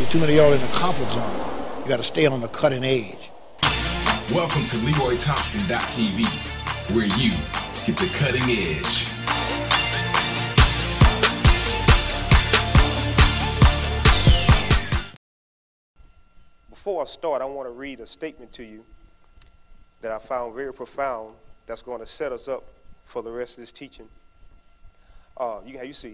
See, too many of y'all in the comfort zone. You got to stay on the cutting edge. Welcome to LeroyThompson.tv, where you get the cutting edge. Before I start, I want to read a statement to you that I found very profound that's going to set us up for the rest of this teaching. You see,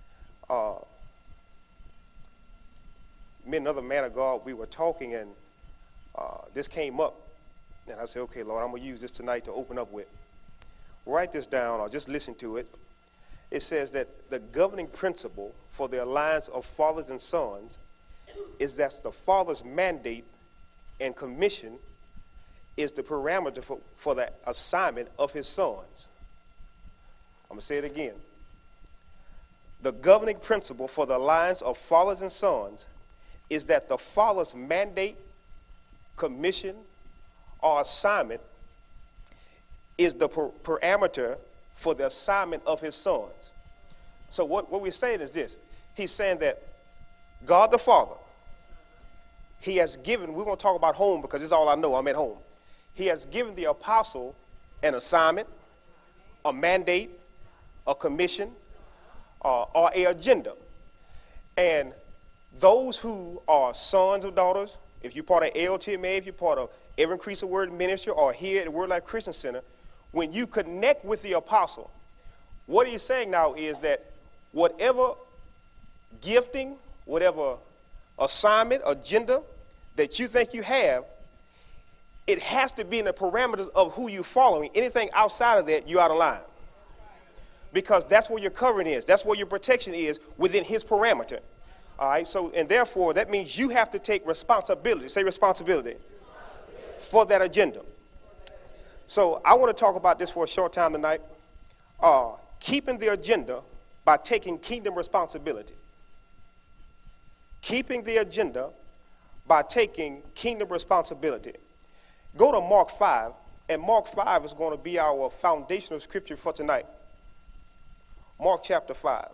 me and another man of God, we were talking, and this came up, and I said, okay, Lord, I'm going to use this tonight to open up with. Write this down or just listen to it. It says that the governing principle for the alliance of fathers and sons is that the father's mandate and commission is the parameter for the assignment of his sons. I'm going to say it again. The governing principle for the alliance of fathers and sons is that the father's mandate, commission, or assignment is the parameter for the assignment of his sons. So what we're saying is this. He's saying that God the Father, he has given, we're going to talk about home because this is all I know, I'm at home. He has given the apostle an assignment, a mandate, a commission, or an agenda. And those who are sons or daughters, if you're part of LTMA, if you're part of Every Increasing Word Ministry or here at the Word Life Christian Center, when you connect with the apostle, what he's saying now is that whatever gifting, whatever assignment, agenda that you think you have, it has to be in the parameters of who you're following. Anything outside of that, you're out of line. Because that's where your covering is. That's where your protection is within his parameter. All right, so, and therefore, that means you have to take responsibility. Say responsibility. For that agenda. So I want to talk about this for a short time tonight. Keeping the agenda by taking kingdom responsibility. Keeping the agenda by taking kingdom responsibility. Go to Mark 5, and Mark 5 is going to be our foundational scripture for tonight. Mark chapter 5.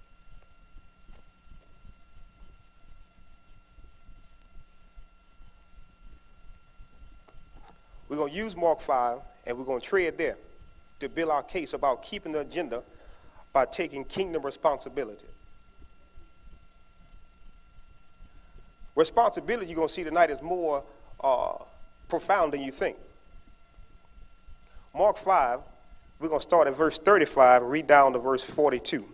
We're going to use Mark 5, and we're going to tread there to build our case about keeping the agenda by taking kingdom responsibility. Responsibility, you're going to see tonight, is more profound than you think. Mark 5, we're going to start at verse 35 and read down to verse 42.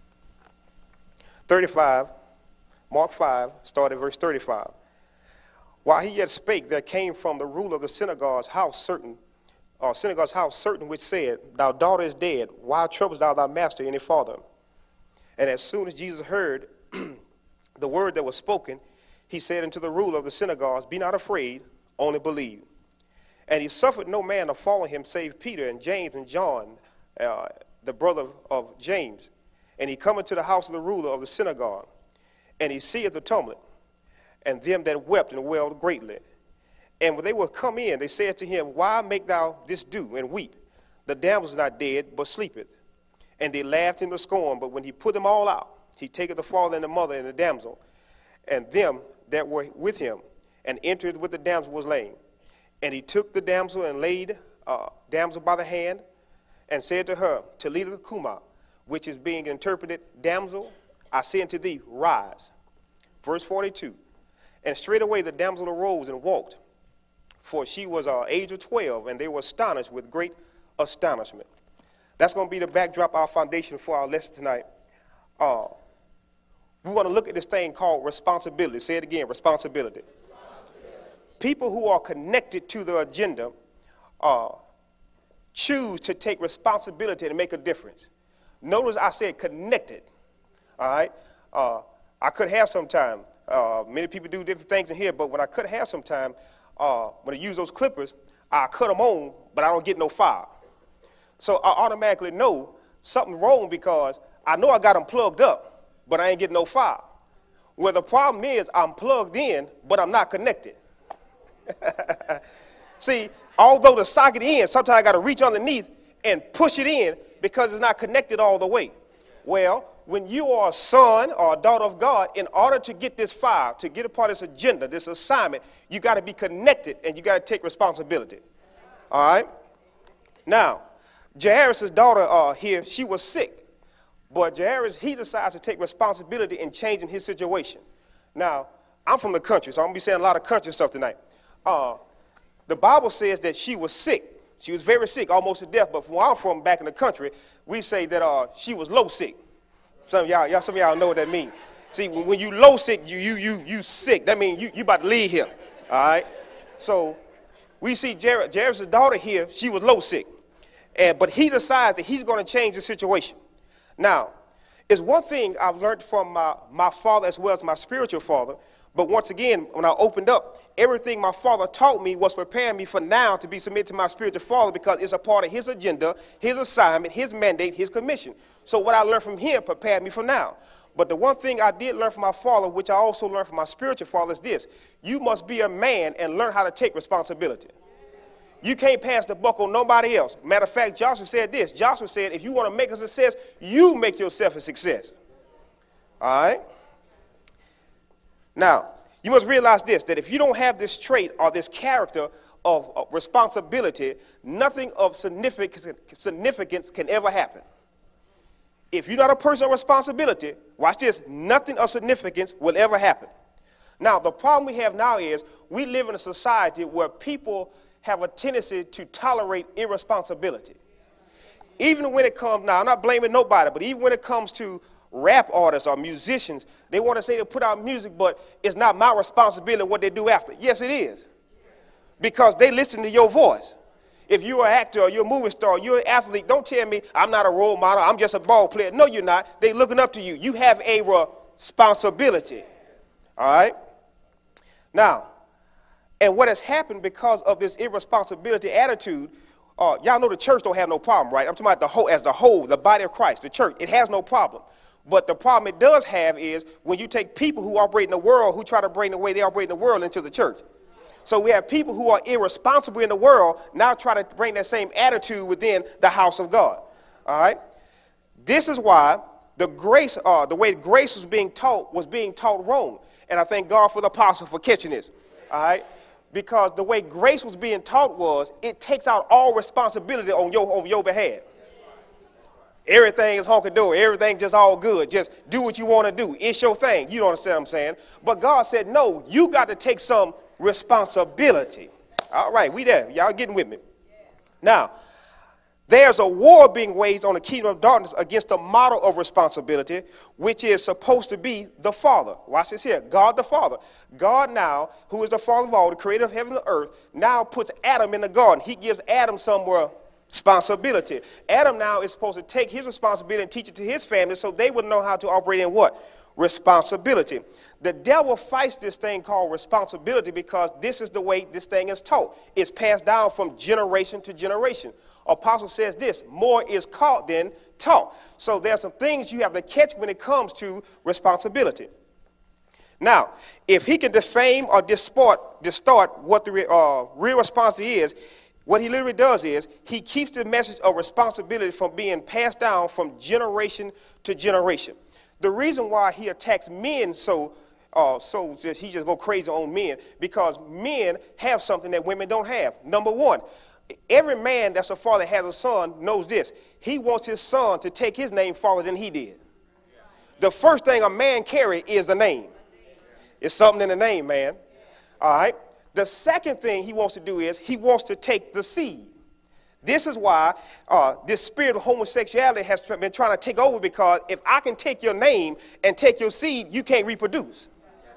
35, Mark 5, start at verse 35. While he yet spake, there came from the ruler of the synagogue's house certain which said, Thy daughter is dead. Why troublest thou thy master any farther? And as soon as Jesus heard the word that was spoken, he said unto the ruler of the synagogue, Be not afraid, only believe. And he suffered no man to follow him save Peter and James and John, the brother of James. And he cometh to the house of the ruler of the synagogue, and he seeth the tumult, and them that wept and wailed greatly. And when they were come in, they said to him, Why make thou this do and weep? The damsel is not dead, but sleepeth. And they laughed him to scorn. But when he put them all out, he taketh the father and the mother and the damsel, and them that were with him, and entered with the damsel was lame. And he took the damsel and laid damsel by the hand, and said to her, Talitha Kuma, which is being interpreted, Damsel, I say unto thee, rise. Verse 42. And straightway the damsel arose and walked, for she was age of 12, and they were astonished with great astonishment. That's going to be the backdrop, our foundation for our lesson tonight. We want to look at this thing called responsibility. Say it again, responsibility. People who are connected to the agenda choose to take responsibility and make a difference. Notice I said connected. All right? I could have some time. Many people do different things in here, but when I could have some time, when I use those clippers, I cut them on, but I don't get no fire. So I automatically know something wrong because I know I got them plugged up, but I ain't getting no fire. Well, the problem is I'm plugged in, but I'm not connected. See, although the socket in, sometimes I got to reach underneath and push it in because it's not connected all the way. Well, when you are a son or a daughter of God, in order to get this fire, to get a part of this agenda, this assignment, you got to be connected and you got to take responsibility. All right? Now, Jairus' daughter here, she was sick. But Jairus, he decides to take responsibility in changing his situation. Now, I'm from the country, so I'm going to be saying a lot of country stuff tonight. The Bible says that she was sick. She was very sick, almost to death. But from where I'm from, back in the country, we say that she was low sick. Some of y'all know what that means. See, when you low sick, you sick. That means you about to leave here. All right? So we see Jairus' daughter here, she was low sick. But he decides that he's going to change the situation. Now, it's one thing I've learned from my father as well as my spiritual father. But once again, when I opened up, everything my father taught me was preparing me for now to be submitted to my spiritual father, because it's a part of his agenda, his assignment, his mandate, his commission. So what I learned from him prepared me for now. But the one thing I did learn from my father, which I also learned from my spiritual father, is this. You must be a man and learn how to take responsibility. You can't pass the buck on nobody else. Matter of fact, Joshua said this. Joshua said, if you want to make a success, you make yourself a success. All right? Now, you must realize this, that if you don't have this trait or this character of responsibility, nothing of significance can ever happen. If you're not a person of responsibility, watch this, nothing of significance will ever happen. Now, the problem we have now is we live in a society where people have a tendency to tolerate irresponsibility. Even when it comes, now I'm not blaming nobody, but even when it comes to rap artists or musicians, they want to say they put out music, but it's not my responsibility what they do after. Yes, it is. Because they listen to your voice. If you're an actor or you're a movie star, you're an athlete, don't tell me I'm not a role model, I'm just a ball player. No, you're not. They're looking up to you. You have a responsibility. All right? Now, and what has happened because of this irresponsibility attitude, y'all know the church don't have no problem, right? I'm talking about the whole, the body of Christ, the church. It has no problem. But the problem it does have is when you take people who operate in the world, who try to bring the way they operate in the world into the church. So we have people who are irresponsible in the world now try to bring that same attitude within the house of God. All right? This is why the way grace was being taught wrong. And I thank God for the apostle for catching this. All right? Because the way grace was being taught was it takes out all responsibility on your behalf. Everything is honky-dory. Everything just all good. Just do what you want to do. It's your thing. You don't understand what I'm saying? But God said, no, you got to take some responsibility. All right, we there. Y'all getting with me? Now, there's a war being waged on the kingdom of darkness against the model of responsibility, which is supposed to be the Father. Watch this here. God the Father. God now, who is the Father of all, the creator of heaven and earth, now puts Adam in the garden. He gives Adam some responsibility. Adam now is supposed to take his responsibility and teach it to his family so they would know how to operate in what? Responsibility. The devil fights this thing called responsibility because this is the way this thing is taught. It's passed down from generation to generation. Apostle says this, more is caught than taught. So there are some things you have to catch when it comes to responsibility. Now, if he can defame or distort what the real responsibility is, what he literally does is he keeps the message of responsibility from being passed down from generation to generation. The reason why he attacks men so he just go crazy on men, because men have something that women don't have. Number one, every man that's a father has a son knows this. He wants his son to take his name farther than he did. The first thing a man carries is a name. It's something in the name, man. All right. The second thing he wants to do is he wants to take the seed. This is why this spirit of homosexuality has been trying to take over, because if I can take your name and take your seed, you can't reproduce.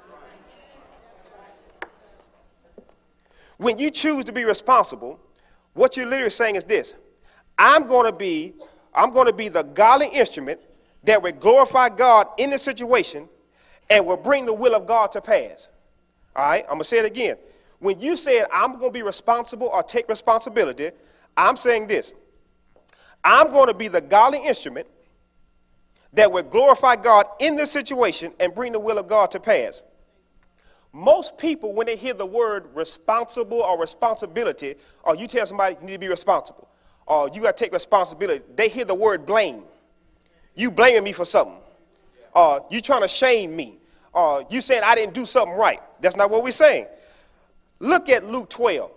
When you choose to be responsible, what you're literally saying is this: I'm going to be the godly instrument that will glorify God in the situation and will bring the will of God to pass. All right, I'm going to say it again. When you said I'm going to be responsible or take responsibility, I'm saying this: I'm going to be the godly instrument that will glorify God in this situation and bring the will of God to pass. Most people, when they hear the word responsible or responsibility, or you tell somebody you need to be responsible, or you got to take responsibility, they hear the word blame. You blaming me for something. You trying to shame me. You saying I didn't do something right. That's not what we're saying. Look at Luke 12.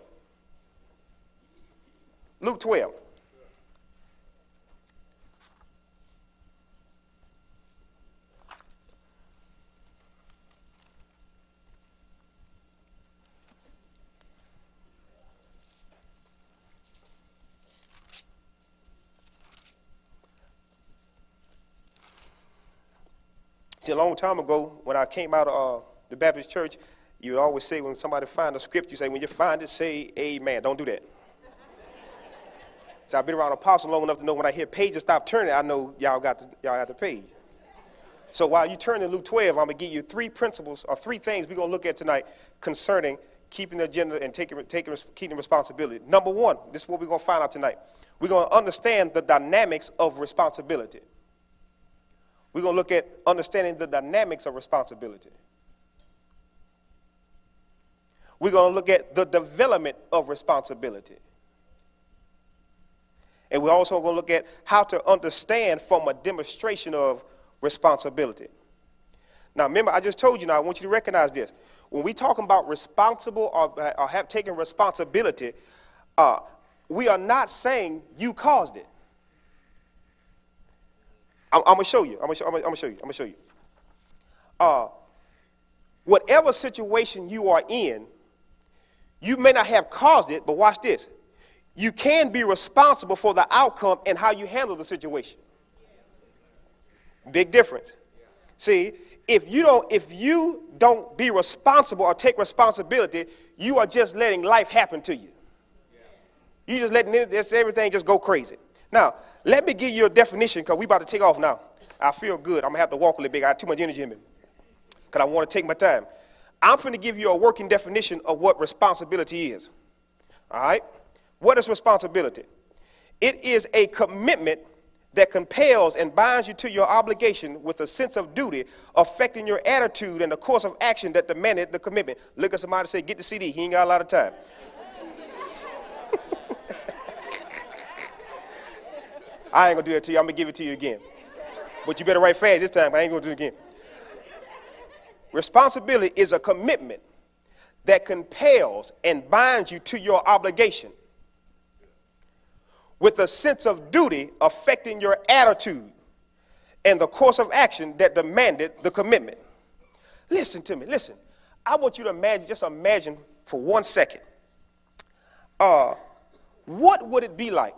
Luke 12. See, a long time ago, when I came out of the Baptist church, you would always say when somebody find a script, you say, when you find it, say amen. Don't do that. So I've been around apostle long enough to know when I hear pages stop turning, I know y'all got the page. So while you turn to Luke 12, I'm going to give you three principles or three things we're going to look at tonight concerning keeping the agenda and keeping responsibility. Number one, this is what we're going to find out tonight. We're going to understand the dynamics of responsibility. We're going to look at understanding the dynamics of responsibility. We're going to look at the development of responsibility. And we're also going to look at how to understand from a demonstration of responsibility. Now, remember, I just told you now, I want you to recognize this. When we talk about responsible or have taken responsibility, we are not saying you caused it. I'm going to show you. I'm going to show you. Whatever situation you are in, you may not have caused it, but watch this. You can be responsible for the outcome and how you handle the situation. Big difference. See, if you don't be responsible or take responsibility, you are just letting life happen to you. You just letting everything just go crazy. Now, let me give you a definition because we're about to take off now. I feel good. I'm going to have to walk a little bit. I have too much energy in me because I want to take my time. I'm going to give you a working definition of what responsibility is. All right? What is responsibility? It is a commitment that compels and binds you to your obligation with a sense of duty affecting your attitude and the course of action that demanded the commitment. Look at somebody and say, get the CD. He ain't got a lot of time. I ain't going to do that to you. I'm going to give it to you again. But you better write fast this time. I ain't going to do it again. Responsibility is a commitment that compels and binds you to your obligation with a sense of duty affecting your attitude and the course of action that demanded the commitment. Listen to me. Listen. I want you to imagine, just imagine for 1 second, what would it be like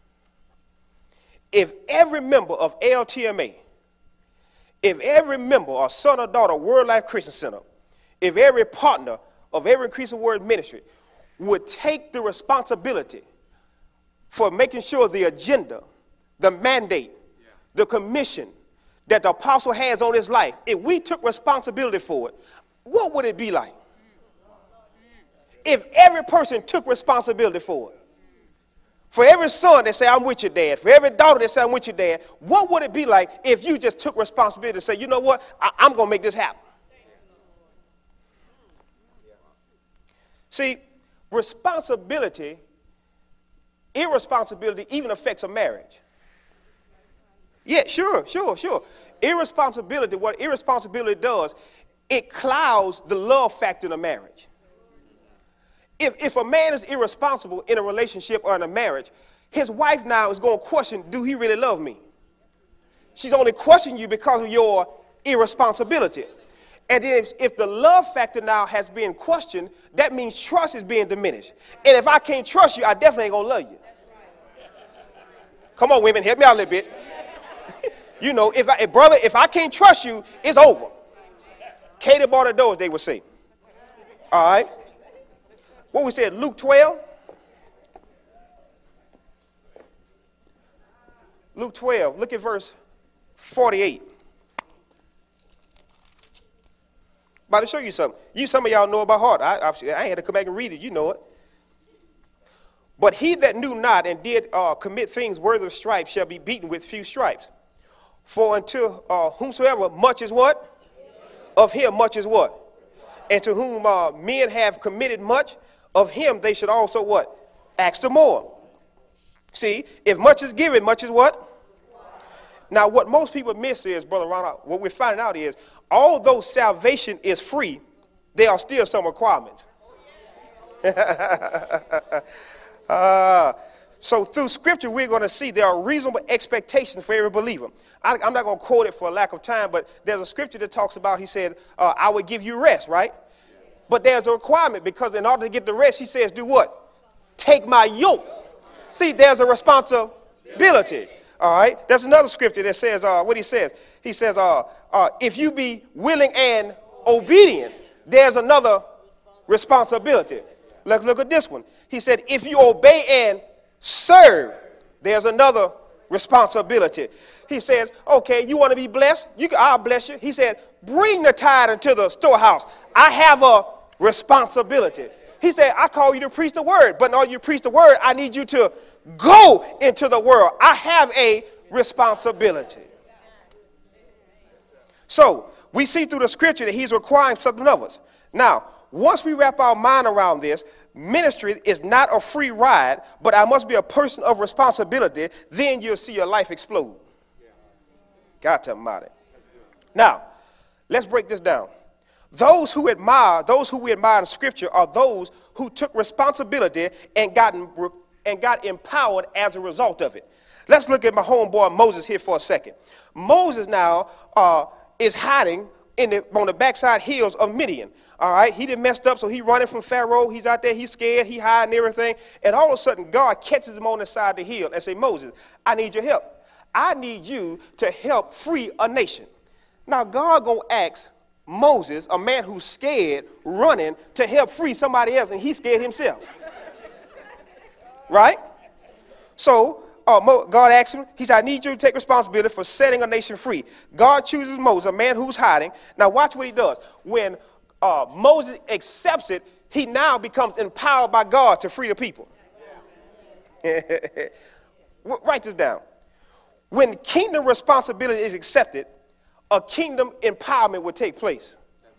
if every member of LTMA, if every member or son or daughter of Word Life Christian Center, if every partner of every Increasing Word ministry would take the responsibility for making sure the agenda, the mandate, the commission that the apostle has on his life, if we took responsibility for it, what would it be like? If every person took responsibility for it. For every son that say, I'm with you, Dad. For every daughter that say, I'm with you, Dad. What would it be like if you just took responsibility to say, you know what, I'm going to make this happen? See, irresponsibility even affects a marriage. Yeah, sure. Irresponsibility, what irresponsibility does, it clouds the love factor in a marriage. If a man is irresponsible in a relationship or in a marriage, his wife now is going to question, do he really love me? She's only questioning you because of your irresponsibility. And then if the love factor now has been questioned, that means trust is being diminished. And if I can't trust you, I definitely ain't going to love you. Come on, women, help me out a little bit. You know, if I can't trust you, it's over. Katie bought the doors, they would say. All right. What we said, Luke 12. Luke 12, look at verse 48. About to show you something. Some of y'all know about heart. I ain't had to come back and read it. You know it. But he that knew not and did commit things worthy of stripes shall be beaten with few stripes. For unto whomsoever much is what? Of him much is what? And to whom men have committed much, of him they should also what? Ask the more. See, if much is given, much is what? Now, what most people miss is, Brother Ronald, what we're finding out is, although salvation is free, there are still some requirements. So through Scripture, we're going to see there are reasonable expectations for every believer. I'm not going to quote it for a lack of time, but there's a Scripture that talks about, he said, I will give you rest, right? But there's a requirement, because in order to get the rest, he says, do what? Take my yoke. See, there's a responsibility. All right. There's another scripture that says what he says. He says, if you be willing and obedient, there's another responsibility. Let's look at this one. He said, if you obey and serve, there's another responsibility. He says, okay, you want to be blessed? I'll bless you. He said, bring the tithe into the storehouse. I have a responsibility. He said, I call you to preach the word, but in order you preach the word, I need you to go into the world. I have a responsibility. So we see through the scripture that he's requiring something of us. Now, once we wrap our mind around this, ministry is not a free ride, but I must be a person of responsibility. Then you'll see your life explode. God tell me about it. Now, let's break this down. Those who we admire in Scripture are those who took responsibility and got empowered as a result of it. Let's look at my homeboy Moses here for a second. Moses now is hiding on the backside hills of Midian. All right, he done messed up, so he running from Pharaoh. He's out there, he's scared, he hiding everything. And all of a sudden, God catches him on the side of the hill and say, Moses, I need your help. I need you to help free a nation. Now, God gonna ask Moses, a man who's scared, running to help free somebody else, and he's scared himself. Right? So God asks him, he said, I need you to take responsibility for setting a nation free. God chooses Moses, a man who's hiding. Now watch what he does. When Moses accepts it, he now becomes empowered by God to free the people. Write this down. When kingdom responsibility is accepted, a kingdom empowerment will take place.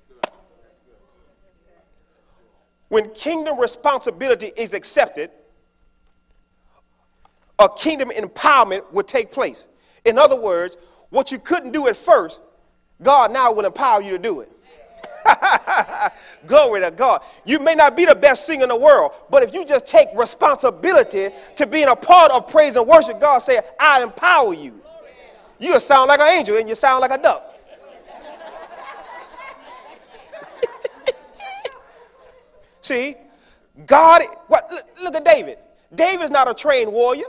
When kingdom responsibility is accepted, a kingdom empowerment will take place. In other words, what you couldn't do at first, God now will empower you to do it. Glory to God. You may not be the best singer in the world, but if you just take responsibility to being a part of praise and worship, God said, I empower you. You'll sound like an angel and you sound like a duck. See, God, look at David. David is not a trained warrior.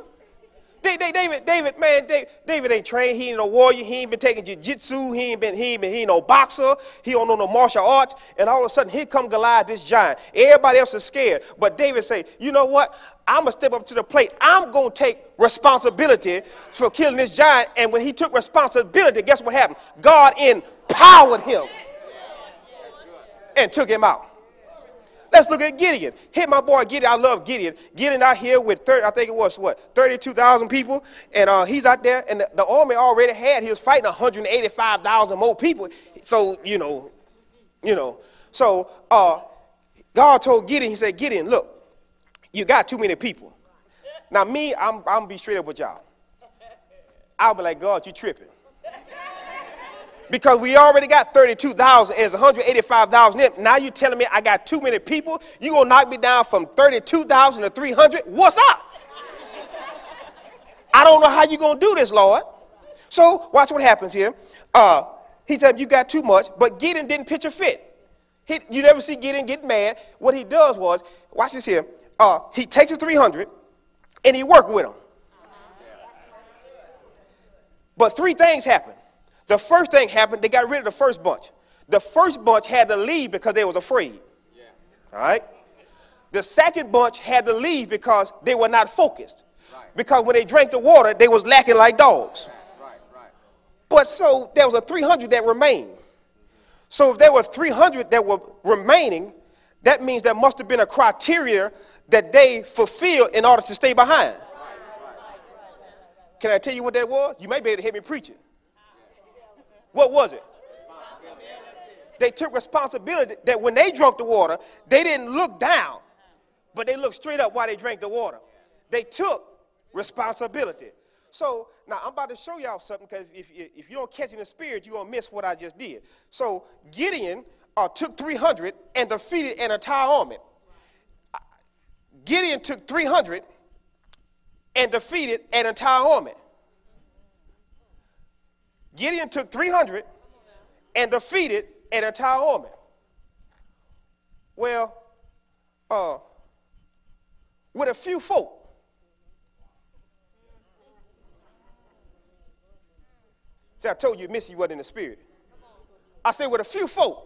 David ain't trained. He ain't no warrior. He ain't been taking jiu-jitsu. He ain't no boxer. He don't know no martial arts. And all of a sudden, here come Goliath, this giant. Everybody else is scared. But David say, you know what? I'm going to step up to the plate. I'm going to take responsibility for killing this giant. And when he took responsibility, guess what happened? God empowered him and took him out. Let's look at Gideon. Hit my boy Gideon. I love Gideon. Gideon out here with 32,000 people. And he's out there. And the army already he was fighting 185,000 more people. So, you know. So God told Gideon, he said, Gideon, look, you got too many people. Now me, I'm going to be straight up with y'all. I'll be like, God, you tripping. Because we already got 32,000 and it's 185,000 in. Now you telling me I got too many people? You going to knock me down from 32,000 to 300? What's up? I don't know how you going to do this, Lord. So watch what happens here. He said, you got too much, but Gideon didn't pitch a fit. You never see Gideon get mad. What he does was, watch this here. He takes the 300 and he worked with them. But three things happened. The first thing happened, they got rid of the first bunch. The first bunch had to leave because they was afraid. Yeah. All right? The second bunch had to leave because they were not focused. Right. Because when they drank the water, they was lacking like dogs. Right. But so there was a 300 that remained. So if there were 300 that were remaining, that means there must have been a criteria that they fulfilled in order to stay behind. Can I tell you what that was? You may be able to hear me preaching. What was it? They took responsibility that when they drank the water, they didn't look down, but they looked straight up while they drank the water. They took responsibility. So now I'm about to show y'all something, because if you don't catch it in the spirit, you're going to miss what I just did. So Gideon took 300 and defeated an entire army. Gideon took 300 and defeated an entire army. Gideon took 300 and defeated an entire army. Well, with a few folk. See, I told you Missy wasn't in the spirit. I said with a few folk.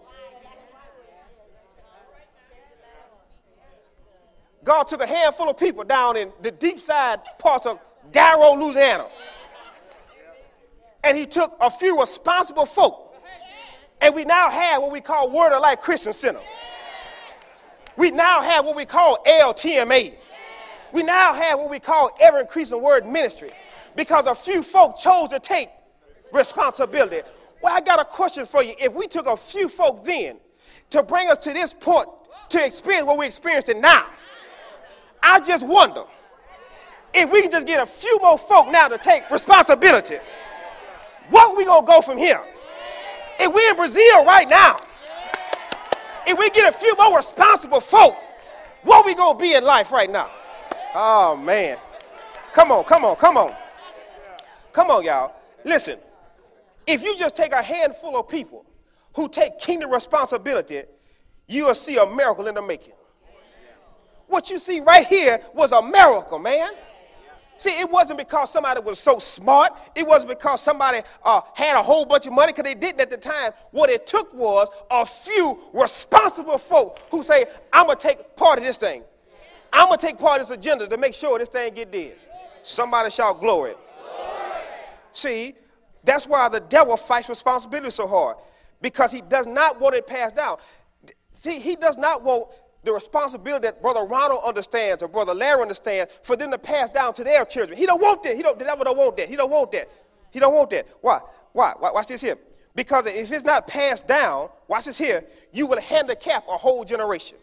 God took a handful of people down in the deep side parts of Darrow, Louisiana. And he took a few responsible folk. And we now have what we call Word of Life Christian Center. We now have what we call LTMA. We now have what we call Ever Increasing Word Ministry, because a few folk chose to take responsibility. Well, I got a question for you. If we took a few folk then to bring us to this point to experience what we're experiencing now, I just wonder if we can just get a few more folk now to take responsibility, what we going to go from here? If we're in Brazil right now, if we get a few more responsible folk, what we going to be in life right now? Oh, man. Come on, come on, come on. Come on, y'all. Listen, if you just take a handful of people who take kingdom responsibility, you will see a miracle in the making. What you see right here was a miracle, man. See, it wasn't because somebody was so smart. It wasn't because somebody had a whole bunch of money, because they didn't at the time. What it took was a few responsible folk who say, I'm going to take part of this thing. I'm going to take part of this agenda to make sure this thing get did. Somebody shout glory. See, that's why the devil fights responsibility so hard, because he does not want it passed down. See, he does not want the responsibility that Brother Ronald understands or Brother Larry understands for them to pass down to their children. He don't want that. The devil don't want that. He don't want that. He don't want that. Why? Watch this here. Because if it's not passed down, watch this here, you will handicap a whole generation.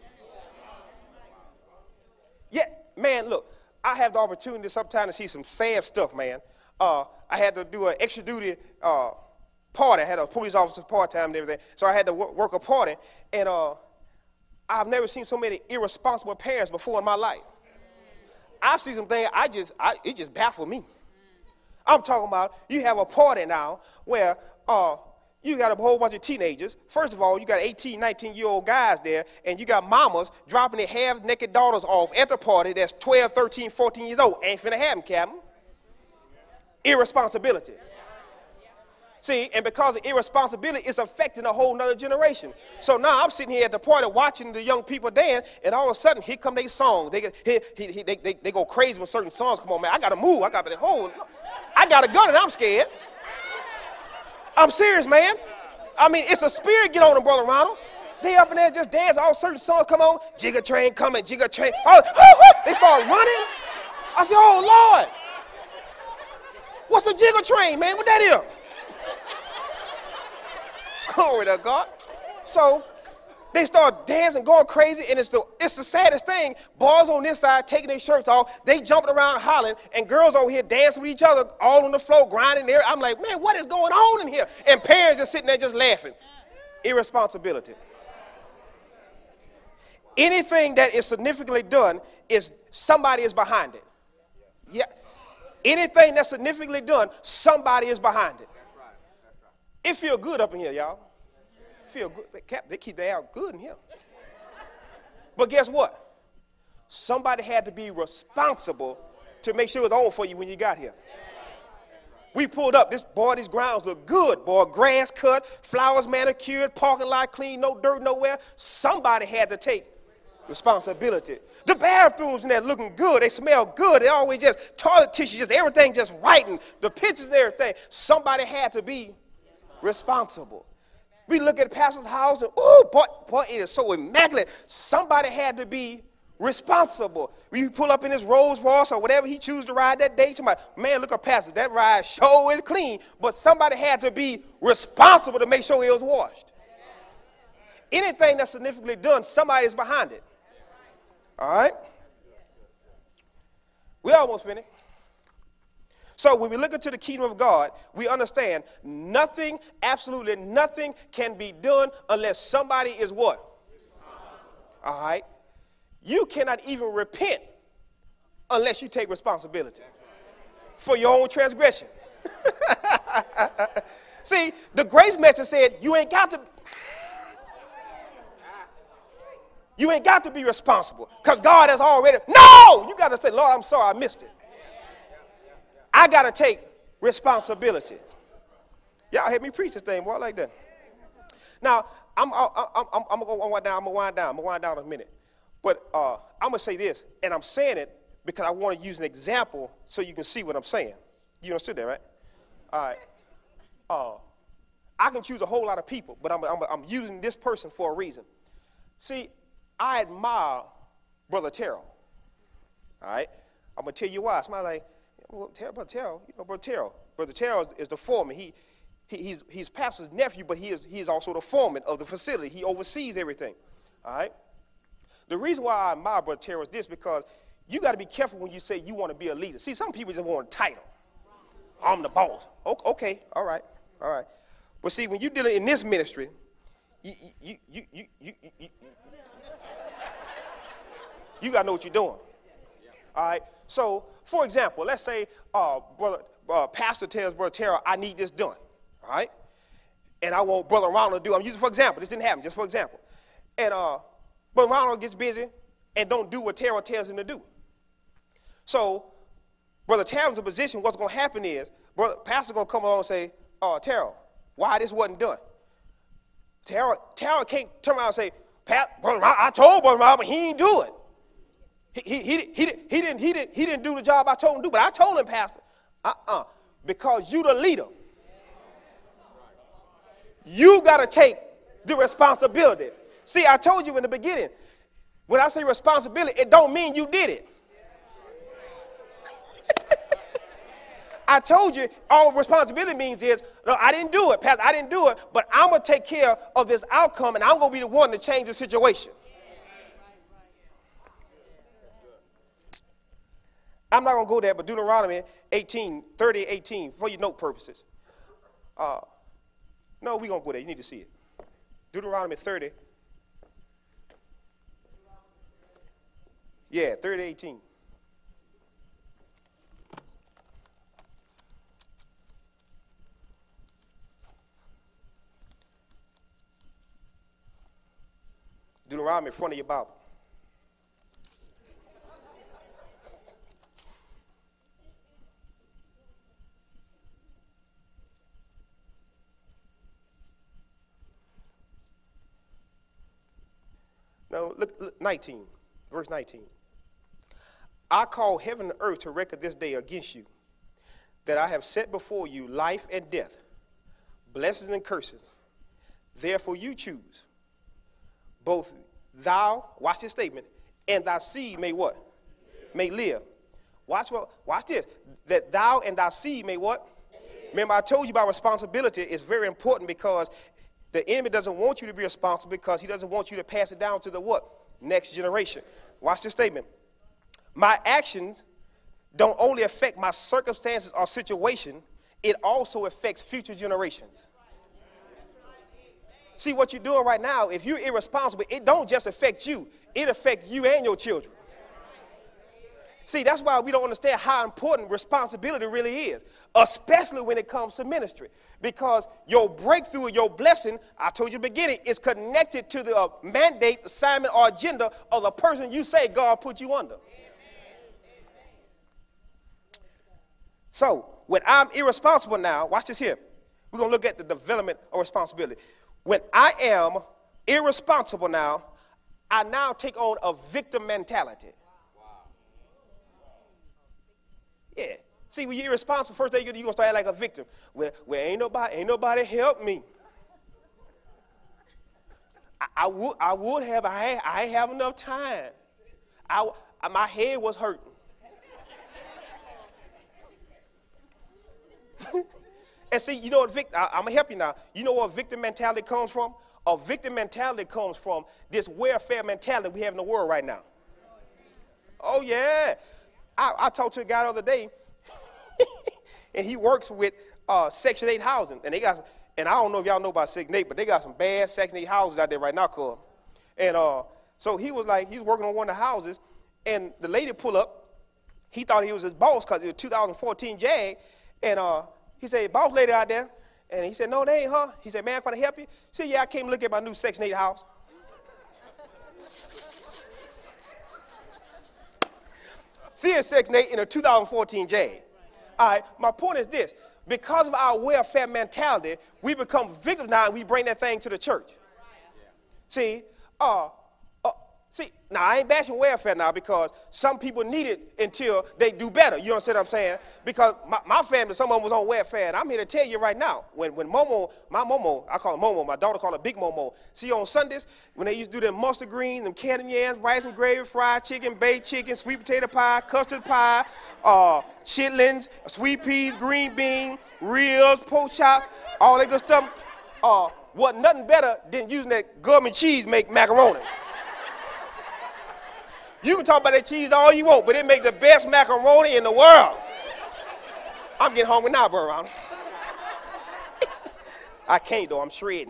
Yeah, man, look, I have the opportunity sometimes to see some sad stuff, man. I had to do an extra duty party. I had a police officer part-time and everything, so I had to work a party, and I've never seen so many irresponsible parents before in my life. I see some things, it just baffled me. I'm talking about you have a party now where you got a whole bunch of teenagers. First of all, you got 18, 19-year-old guys there, and you got mamas dropping their half-naked daughters off at the party that's 12, 13, 14 years old. Ain't finna happen, Captain. Irresponsibility. See, and because of irresponsibility, it's affecting a whole nother generation. So now I'm sitting here at the party watching the young people dance, and all of a sudden, here come their song. They go crazy when certain songs come on, man. I got to move. I got a gun and I'm scared. I'm serious, man. I mean, it's a spirit get on them, Brother Ronald. They up in there just dance. All certain songs come on. Jigger train coming, jigger train. Oh, they start running. I said, oh, Lord. What's a jigger train, man? What that is? Glory to God. So they start dancing, going crazy, and it's the saddest thing. Boys on this side taking their shirts off, they jumping around hollering, and girls over here dancing with each other, all on the floor, grinding there. I'm like, man, what is going on in here? And parents just sitting there just laughing. Irresponsibility. Anything that is significantly done is somebody is behind it. Yeah. Anything that's significantly done, somebody is behind it. It feel good up in here, y'all. Feel good. They keep the air good in here. But guess what? Somebody had to be responsible to make sure it was on for you when you got here. We pulled up. These grounds look good, boy. Grass cut, flowers manicured, parking lot clean, no dirt nowhere. Somebody had to take responsibility. The bathrooms in there looking good. They smell good. They always just toilet tissue, just everything just right, and the pictures and everything. Somebody had to be responsible. We look at the pastor's house and, oh, boy, it is so immaculate. Somebody had to be responsible. When you pull up in his Rolls Royce or whatever he chooses to ride that day, somebody, man, look at pastor, that ride sure is clean. But somebody had to be responsible to make sure it was washed. Anything that's significantly done, somebody is behind it. All right? We almost finished. So when we look into the kingdom of God, we understand nothing, absolutely nothing can be done unless somebody is what? All right. You cannot even repent unless you take responsibility for your own transgression. See, the grace message said you ain't got to be responsible because God has already. No! You got to say, Lord, I'm sorry, I missed it. I got to take responsibility. Y'all help me preach this thing, boy, like that. Now, I'm going to wind down in a minute. But I'm going to say this, and I'm saying it because I want to use an example so you can see what I'm saying. You understood that, right? All right. I can choose a whole lot of people, but I'm using this person for a reason. See, I admire Brother Terrell. All right? I'm going to tell you why. Somebody like, well, Brother Terrell, Brother Terrell is the foreman. He's pastor's nephew, but he is also the foreman of the facility. He oversees everything. All right? The reason why I admire Brother Terrell is this, because you got to be careful when you say you want to be a leader. See, some people just want a title. I'm the boss. Okay, all right. But see, when you're dealing in this ministry, you got to know what you're doing. All right? So, for example, let's say Pastor tells Brother Terrell, I need this done. All right? And I want Brother Ronald to do it. I'm using for example. This didn't happen, just for example. And Brother Ronald gets busy and don't do what Terrell tells him to do. So, Brother Terrell's in a position, what's going to happen is, Pastor's going to come along and say, Terrell, why this wasn't done? Terrell can't turn around and say, Brother, I told Brother Ronald, but he ain't do it. He didn't do the job I told him to do, but I told him, Pastor, because you the leader. You got to take the responsibility. See, I told you in the beginning, when I say responsibility, it don't mean you did it. I told you all responsibility means is, no, I didn't do it, Pastor, I didn't do it, but I'm going to take care of this outcome, and I'm going to be the one to change the situation. I'm not going to go there, but Deuteronomy 30:18, for your note purposes. No, we're going to go there. You need to see it. Deuteronomy 30. Yeah, 30:18. Deuteronomy in front of your Bible. Now, look 19, verse 19. I call heaven and earth to record this day against you, that I have set before you life and death, blessings and curses. Therefore you choose. Both thou, watch this statement, and thy seed may what? May live. Watch this. That thou and thy seed may what? Remember, I told you about responsibility is very important because the enemy doesn't want you to be responsible because he doesn't want you to pass it down to the what? Next generation. Watch this statement. My actions don't only affect my circumstances or situation, it also affects future generations. See, what you're doing right now, if you're irresponsible, it don't just affect you. It affects you and your children. See, that's why we don't understand how important responsibility really is, especially when it comes to ministry. Because your breakthrough, your blessing, I told you in the beginning, is connected to the mandate, assignment, or agenda of the person you say God put you under. So, when I'm irresponsible now, watch this here. We're going to look at the development of responsibility. When I am irresponsible now, I now take on a victim mentality. Yeah. See, when you're irresponsible, first thing you're going to start like a victim. Well, ain't nobody help me. I would have. I ain't have enough time. My head was hurting. And see, you know what, I'm going to help you now. You know what victim mentality comes from? A victim mentality comes from this welfare mentality we have in the world right now. Oh, yeah. I talked to a guy the other day. and he works with Section 8 housing. And I don't know if y'all know about Section 8, but they got some bad Section 8 houses out there right now, cuz. And so he was working on one of the houses, and the lady pulled up. He thought he was his boss because it was a 2014 Jag, and he said, boss lady out there. And he said, no, they ain't her. He said, man, can I help you? She said, yeah, I came to look at my new Section 8 house. See in Section 8 in a 2014 Jag. All right, my point is this. Because of our welfare mentality, we become victims now and we bring that thing to the church. See, now I ain't bashing welfare now because some people need it until they do better. You understand what I'm saying? Because my family, some of them was on welfare, and I'm here to tell you right now, when Momo, my Momo, I call her Momo, my daughter call her Big Momo. See, on Sundays, when they used to do them mustard greens, them cannon yams, rice and gravy, fried chicken, baked chicken, sweet potato pie, custard pie, chitlins, sweet peas, green bean, ribs, pork chop, all that good stuff. Wasn't nothing better than using that government cheese make macaroni. You can talk about that cheese all you want, but it makes the best macaroni in the world. I'm getting hungry now, Brother Ronald. I can't, though. I'm shredding.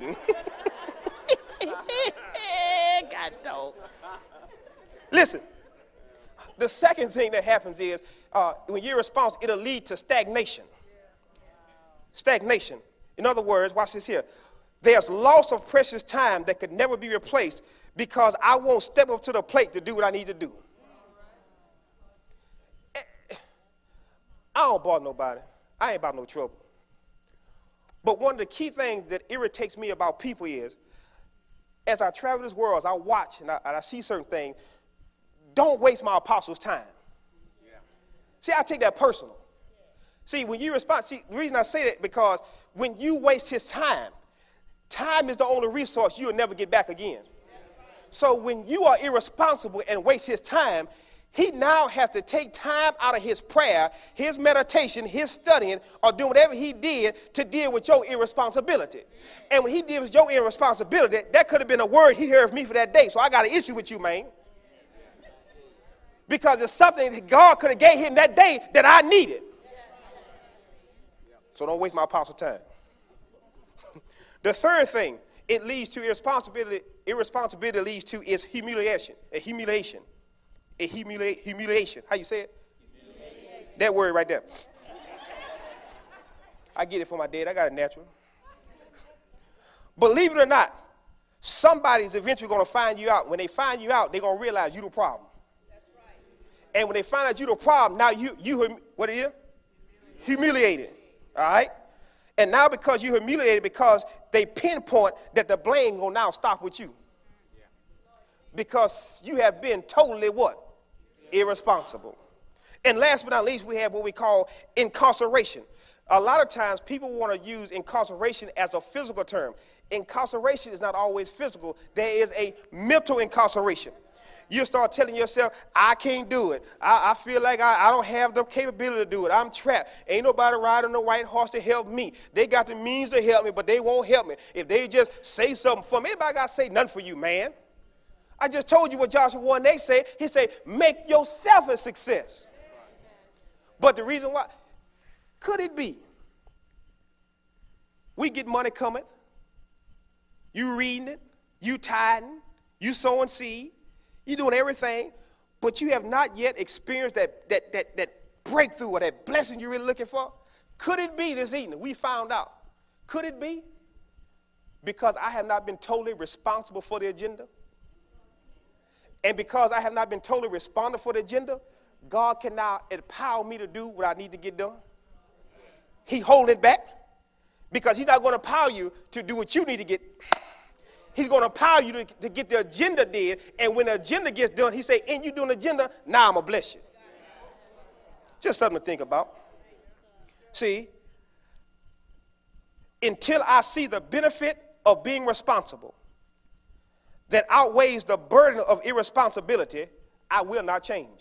God, no. Listen, the second thing that happens is when you're irresponsible, it'll lead to stagnation. Stagnation. In other words, watch this here. There's loss of precious time that could never be replaced because I won't step up to the plate to do what I need to do. I don't bother nobody. I ain't about no trouble. But one of the key things that irritates me about people is, as I travel this world, as I watch and I see certain things, don't waste my apostles' time. Yeah. See, I take that personal. See, when you respond, the reason I say that because when you waste his time, time is the only resource you'll never get back again. So when you are irresponsible and waste his time, he now has to take time out of his prayer, his meditation, his studying, or doing whatever he did to deal with your irresponsibility. And when he deals with your irresponsibility, that could have been a word he heard from me for that day. So I got an issue with you, man. Because it's something that God could have gave him that day that I needed. So don't waste my apostle time. The third thing it leads to irresponsibility leads to is humiliation. Humiliation. How you say it? Humiliation. That word right there. I get it from my dad. I got it natural. Believe it or not, somebody's eventually going to find you out. When they find you out, they're going to realize you're the problem. That's right. And when they find out you're the problem, now you what it is? Humiliated. All right? And now because you're humiliated, because they pinpoint that the blame will now stop with you. Yeah. Because you have been totally what? Irresponsible. And last but not least, we have what we call incarceration. A lot of times people want to use incarceration as a physical term. Incarceration is not always physical. There is a mental incarceration. You start telling yourself, I can't do it. I feel like I don't have the capability to do it. I'm trapped. Ain't nobody riding the white horse to help me. They got the means to help me, but they won't help me. If they just say something for me, anybody got to say nothing for you, man. I just told you what Joshua 1:8 said. He said, make yourself a success. But the reason why, could it be? We get money coming. You reading it. You tithing. You sowing seed. You're doing everything, but you have not yet experienced that breakthrough or that blessing you're really looking for. Could it be this evening? We found out. Could it be? Because I have not been totally responsible for the agenda. And because I have not been totally responsible for the agenda, God can now empower me to do what I need to get done. He hold it back because he's not going to empower you to do what you need to get. He's going to empower you to get the agenda done. And when the agenda gets done, he say, and you doing the agenda, now I'm going to bless you. Just something to think about. See, until I see the benefit of being responsible that outweighs the burden of irresponsibility, I will not change.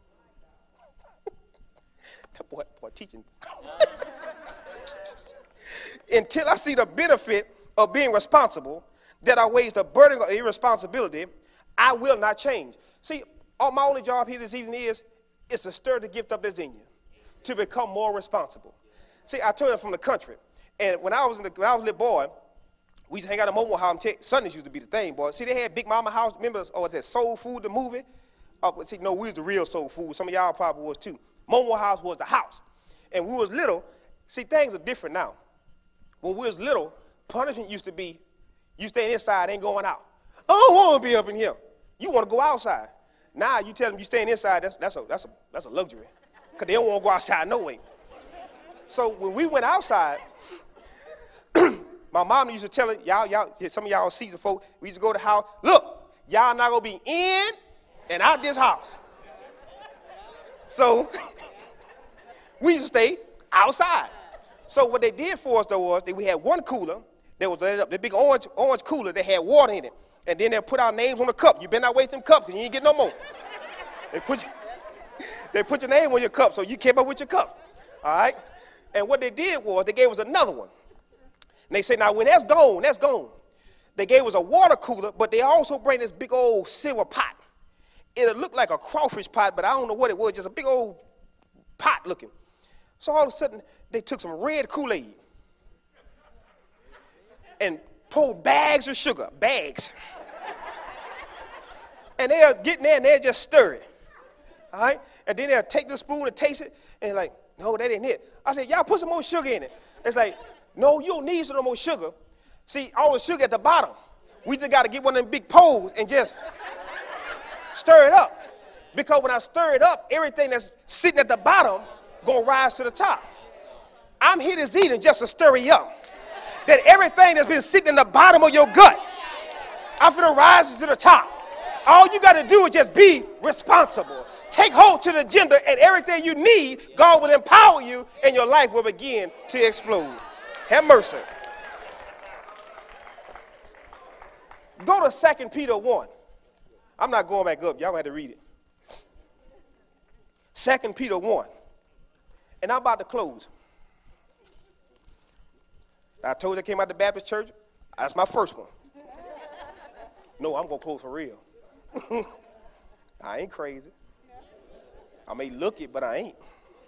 That boy teaching. Until I see the benefit of being responsible that outweighs the burden of irresponsibility, I will not change. See, my only job here this evening is to stir the gift up that's in you. to become more responsible. See, I told you I'm from the country. And when I was a little boy, we used to hang out at Momo House. Sundays used to be the thing, boy. See, they had Big Mama House. Remember, was that Soul Food, the movie? See, no, we was the real Soul Food. Some of y'all probably was too. Momo House was the house. And we was little. See, things are different now. When we was little, punishment used to be, you staying inside, ain't going out. I don't want to be up in here. You want to go outside. Now you tell them you staying inside, that's a luxury. Because they don't want to go outside no way. So when we went outside, my mom used to tell it, y'all, some of y'all seasoned folk, we used to go to the house, look, y'all not going to be in and out this house. So we used to stay outside. So what they did for us, though, was that we had one cooler. There was the big orange cooler that had water in it. And then they'll put our names on the cup. You better not waste them cups because you ain't get no more. They put your name on your cup so you came up with your cup. All right? And what they did was they gave us another one. And they said, now, when that's gone. They gave us a water cooler, but they also bring this big old silver pot. It looked like a crawfish pot, but I don't know what it was, just a big old pot looking. So all of a sudden, they took some red Kool-Aid and poured bags of sugar, bags. And they'll get in there and they'll just stir it. All right? And then they'll take the spoon and taste it, and like, no, that ain't it. I said, y'all put some more sugar in it. It's like, no, you don't need some more sugar. See, all the sugar at the bottom. We just got to get one of them big poles and just stir it up. Because when I stir it up, everything that's sitting at the bottom going to rise to the top. I'm here this evening just to stir you up. That everything that's been sitting in the bottom of your gut, I'm going to rise to the top. All you got to do is just be responsible. Take hold to the agenda, and everything you need, God will empower you, and your life will begin to explode. Have mercy. Go to 2 Peter 1. I'm not going back up. Y'all going to have to read it. 2 Peter 1. And I'm about to close. I told you I came out of the Baptist church. That's my first one. No, I'm going to close for real. I ain't crazy. I may look it, but I ain't.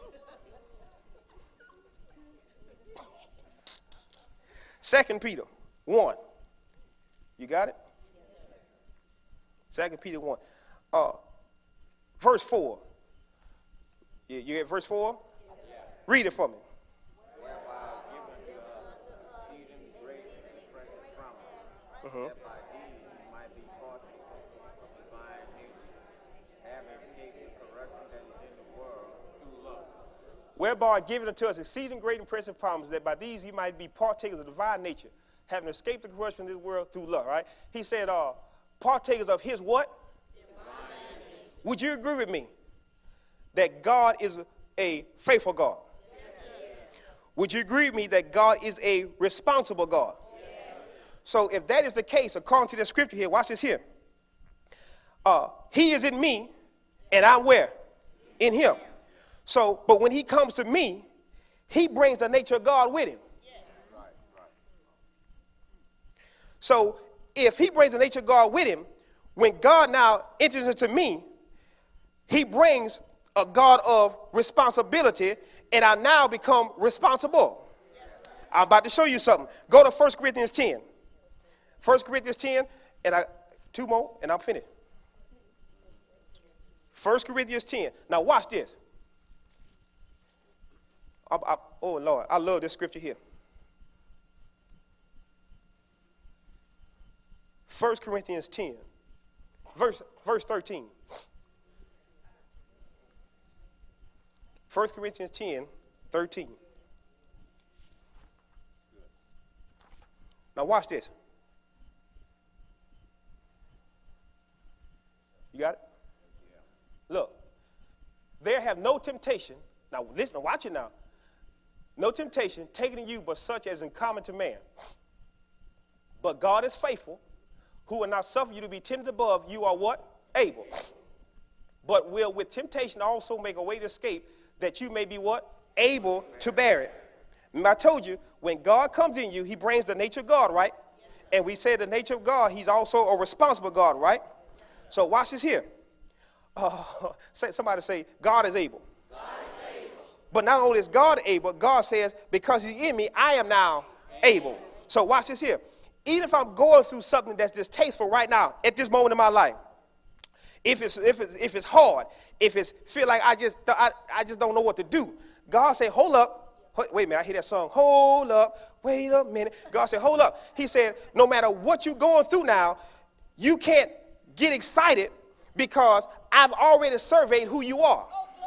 Second Peter 1. You got it? 2 Peter 1. Verse 4. You at verse 4? Yeah. Read it for me. Whereby given unto us exceeding great and precious promise, that by these ye might be partakers of the divine nature, having escaped the corruption of this world through love, right? He said, partakers of his what? Would you agree with me that God is a faithful God? Yes. Would you agree with me that God is a responsible God? Yes. So if that is the case, according to the scripture here, watch this here. He is in me, and I'm where? In him. So, but when he comes to me, he brings the nature of God with him. Right. So if he brings the nature of God with him, when God now enters into me, he brings a God of responsibility, and I now become responsible. I'm about to show you something. Go to 1 Corinthians 10. 1 Corinthians 10, and two more, and I'm finished. 1 Corinthians 10. Now watch this. Oh, Lord, I love this scripture here. 1 Corinthians 10, verse 13. 1 Corinthians 10, 13. Now watch this. You got it? Yeah. Look, there have no temptation. Now listen, watch it now. No temptation taken in you but such as in common to man. But God is faithful, who will not suffer you to be tempted above you are what? Able. But will with temptation also make a way to escape, that you may be what? Able to bear it. Remember I told you, when God comes in you, he brings the nature of God, right? And we said the nature of God, he's also a responsible God, right? So watch this here. Somebody say, God is able. God is able. But not only is God able, God says, because he's in me, I am now able. So watch this here. Even if I'm going through something that's distasteful right now, at this moment in my life, if it's hard, if it's feel like I just don't know what to do, God say, hold up. Wait a minute, I hear that song. Hold up, wait a minute. God said, hold up. He said, no matter what you're going through now, you can't get excited because I've already surveyed who you are.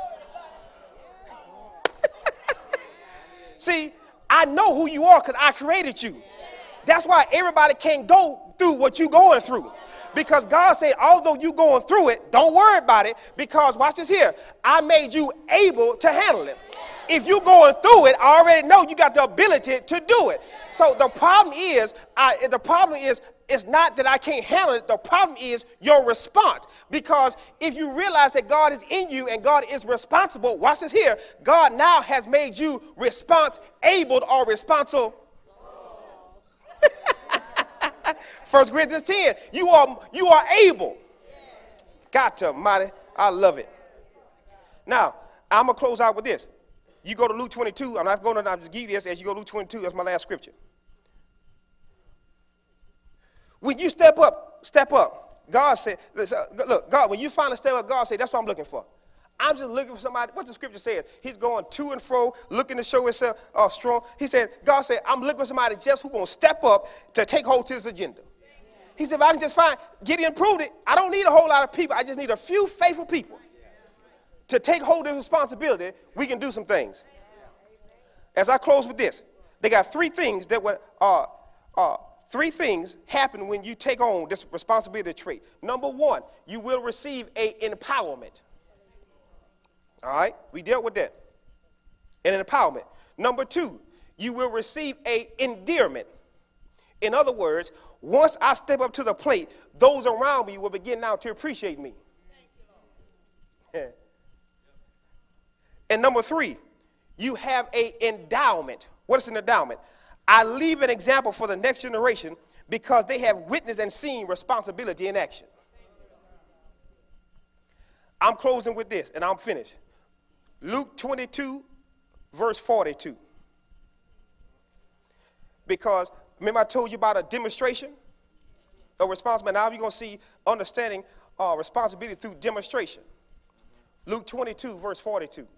See, I know who you are because I created you. That's why everybody can't go through what you're going through. Because God said, although you're going through it, don't worry about it, because watch this here. I made you able to handle it. If you're going through it, I already know you got the ability to do it. So the problem is, it's not that I can't handle it. The problem is your response. Because if you realize that God is in you and God is responsible, watch this here. God now has made you response-able or responsible. 1 Corinthians 10, you are able. God Almighty, I love it. Now, I'm going to close out with this. You go to Luke 22. I'm just give you this as you go to Luke 22. That's my last scripture. When you step up, God said, look, God, when you finally step up, God said, that's what I'm looking for. I'm just looking for somebody, what the scripture says. He's going to and fro, looking to show himself strong. He said, God said, I'm looking for somebody just who's going to step up to take hold to his agenda. He said, if I can just find, Gideon proved it. I don't need a whole lot of people. I just need a few faithful people to take hold of the responsibility. We can do some things. As I close with this, they got three things happen when you take on this responsibility trait. Number one, you will receive an empowerment. All right, we dealt with that. An empowerment. Number two, you will receive an endearment. In other words, once I step up to the plate, those around me will begin now to appreciate me. And number three, you have an endowment. What is an endowment? I leave an example for the next generation because they have witnessed and seen responsibility in action. I'm closing with this, and I'm finished. Luke 22, verse 42. Because, remember I told you about a demonstration of responsibility. Now you're going to see understanding responsibility through demonstration. Luke 22, verse 42.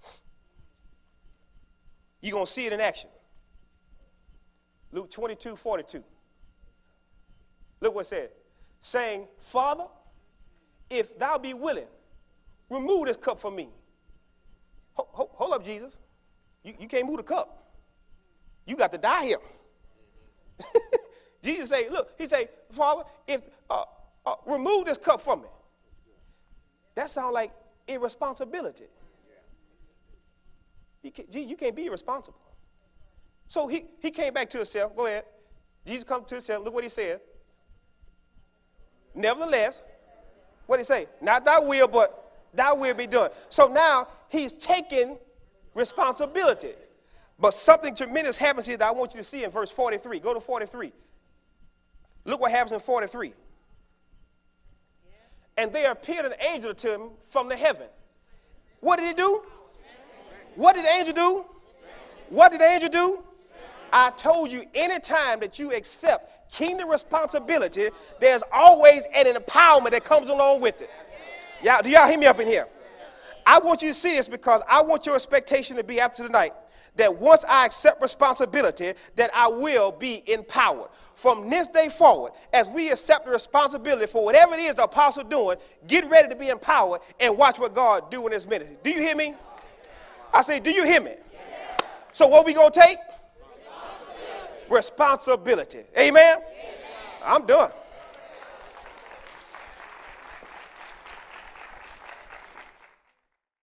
You're going to see it in action. Luke 22, 42. Look what it said. Saying, Father, if thou be willing, remove this cup from me. Hold up, Jesus. You can't move the cup. You got to die here. Jesus say, look, he say, Father, if remove this cup from me. That sounds like irresponsibility. You can't be irresponsible. So he came back to himself. Go ahead. Jesus come to himself. Look what he said. Nevertheless, what did he say? Not thy will, but thy will be done. So now he's taking responsibility. But something tremendous happens here that I want you to see in verse 43. Go to 43. Look what happens in 43. And there appeared an angel to him from the heaven. What did he do? What did the angel do? What did the angel do? I told you, anytime that you accept kingdom responsibility, there's always an empowerment that comes along with it. Do y'all hear me up in here? I want you to see this because I want your expectation to be after tonight that once I accept responsibility, that I will be empowered. From this day forward, as we accept the responsibility for whatever it is the apostle doing, get ready to be empowered and watch what God do in this ministry. Do you hear me? I say, do you hear me? Yes. So what we going to take? Responsibility. Amen? Amen. I'm done.